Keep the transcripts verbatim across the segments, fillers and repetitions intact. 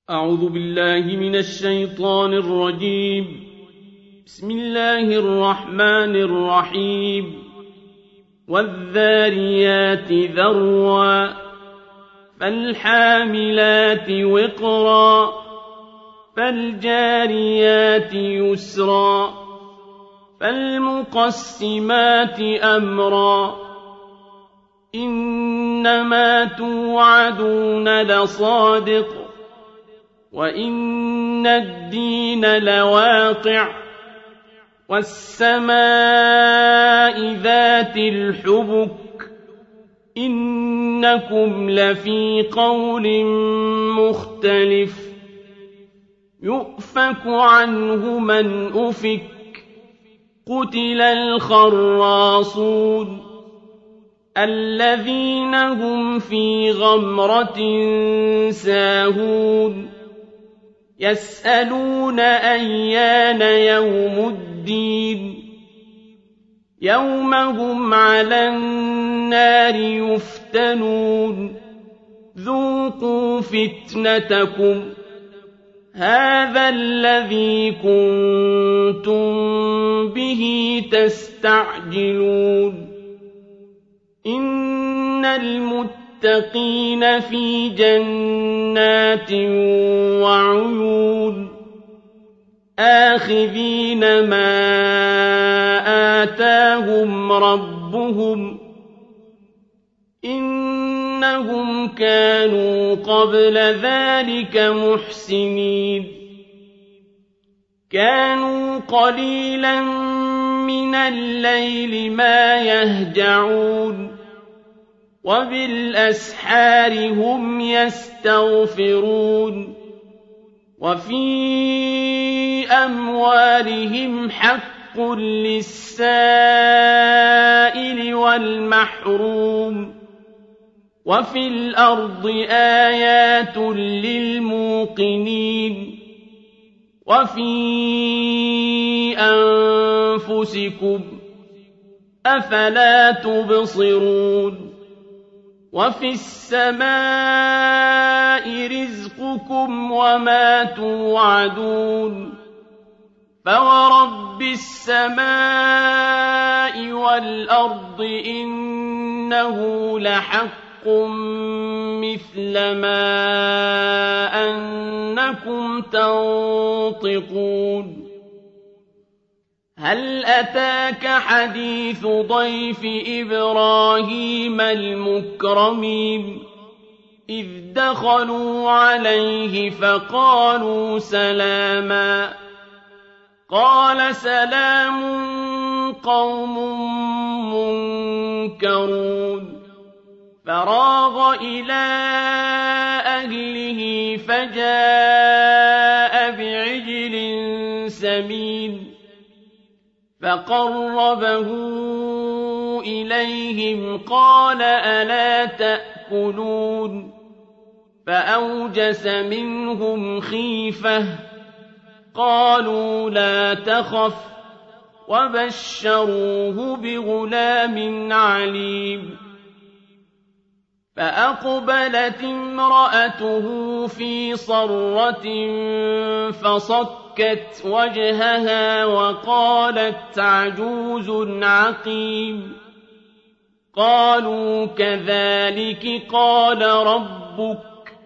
أعوذ بالله من الشيطان الرجيم. بسم الله الرحمن الرحيم. والذاريات ذروا فالحاملات وقرا فالجاريات يسرا فالمقسمات أمرا إنما توعدون لصادق وإن الدين لواقع والسماء ذات الحبك إنكم لفي قول مختلف يؤفك عنه من أفك قتل الخراصون الذين هم في غمرة ساهون يسألون أيان يوم الدين يوم هم على النار يفتنون ذوقوا فتنتكم هذا الذي كنتم به تستعجلون إن المتقين في جنات وعيون آخذين ما آتاهم ربهم إنهم كانوا قبل ذلك محسنين كانوا قليلا من الليل ما يهجعون وبالأسحار هم يستغفرون وفي أموالهم حق للسائل والمحروم وفي الأرض آيات للموقنين وفي أنفسكم أفلا تبصرون وفي السماء رزقكم وما توعدون فورب السماء والأرض إنه لحق مثل ما أنكم تنطقون هل أتاك حديث ضيف إبراهيم المكرمين إذ دخلوا عليه فقالوا سلاما قال سلام قوم منكرون فراغ إلى أهله فجاء بعجل سمين فقربه إليهم قال ألا تأكلون فأوجس منهم خيفة قالوا لا تخف وبشروه بغلام عليم فأقبلت امرأته في صرة فصكت وجهها وقالت عجوز عقيم قالوا كذلك قال ربك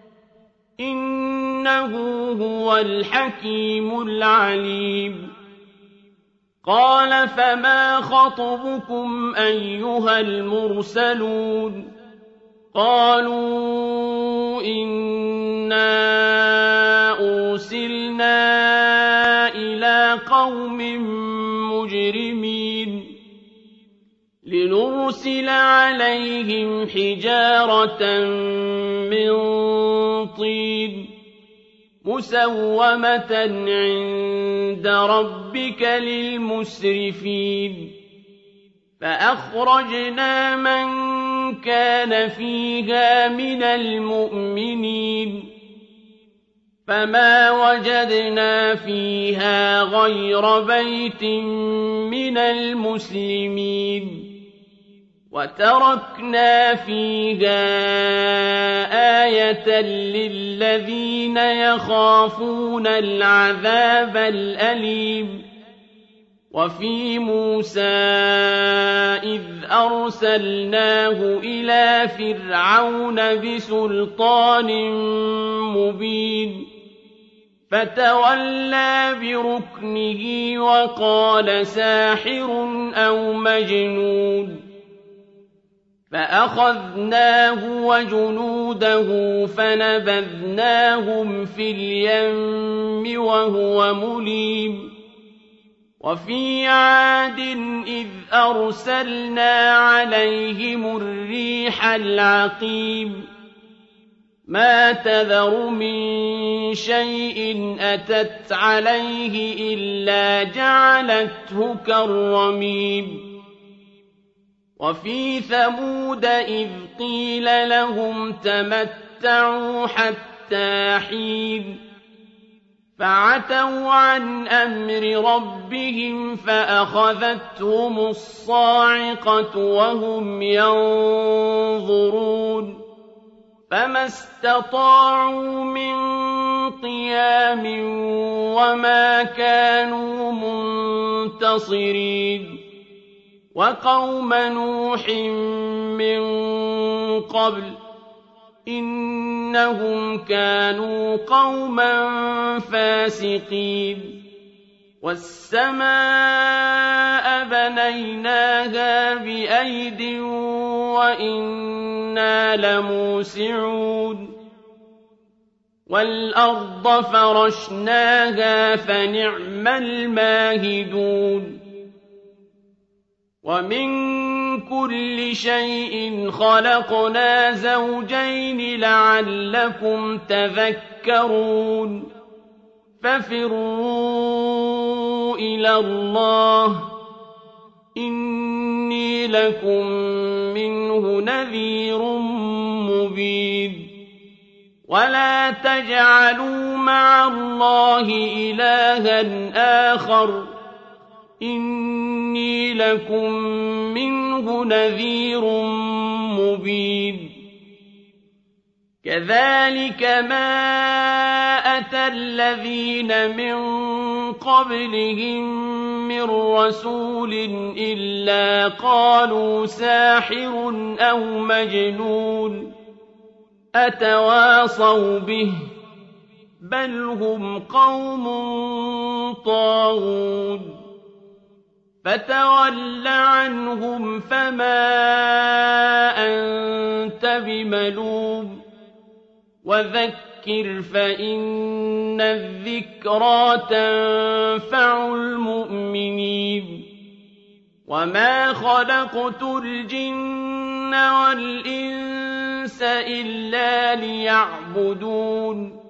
إنه هو الحكيم العليم قال فما خطبكم أيها المرسلون قالوا إنا أرسلنا إلى قوم مجرمين لنرسل عليهم حجارة من طين مسومة عند ربك للمسرفين فأخرجنا من كان فيها من المؤمنين فما وجدنا فيها غير بيت من المسلمين وتركنا فيها آية للذين يخافون العذاب الأليم وفي موسى إذ أرسلناه إلى فرعون بسلطان مبين فتولى بركنه وقال ساحر أو مجنون فأخذناه وجنوده فنبذناهم في اليم وهو مليم وفي عاد إذ أرسلنا عليهم الريح العقيم ما تذر من شيء أتت عليه إلا جعلته كالرميم وفي ثمود إذ قيل لهم تمتعوا حتى حين فعتوا عن أمر ربهم فأخذتهم الصاعقة وهم ينظرون فما استطاعوا من قيام وما كانوا منتصرين وقوم نوح من قبل إنهم كانوا قوما فاسقين والسماء بنيناها بأيد وإنا لموسعون والأرض فرشناها فنعم الماهدون ومن كل شيء خلقنا زوجين لعلكم تذكرون ففروا إلى الله إني لكم منه نذير مبين ولا تجعلوا مع الله إلها آخر إني لكم منه نذير مبين كذلك ما أتى الذين من قبلهم من رسول إلا قالوا ساحر أو مجنون أتواصوا به بل هم قوم طاغون فتول عنهم فما أنت بملوم وذكر فإن الذكرى تنفع المؤمنين وما خلقت الجن والإنس إلا ليعبدون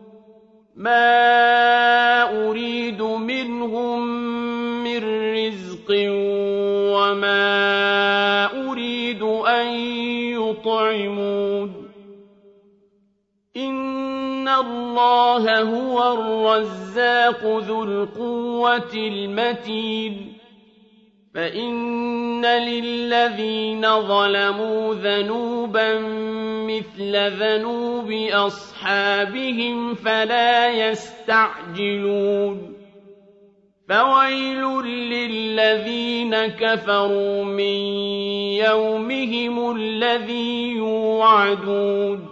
ما أريد منهم من رزق وما أريد أن يطعمون إن الله هو الرزاق ذو القوة المتين فإن للذين ظلموا ذنوبا مثل ذنوب أصحابهم فلا يستعجلون فويل للذين كفروا من يومهم الذي يوعدون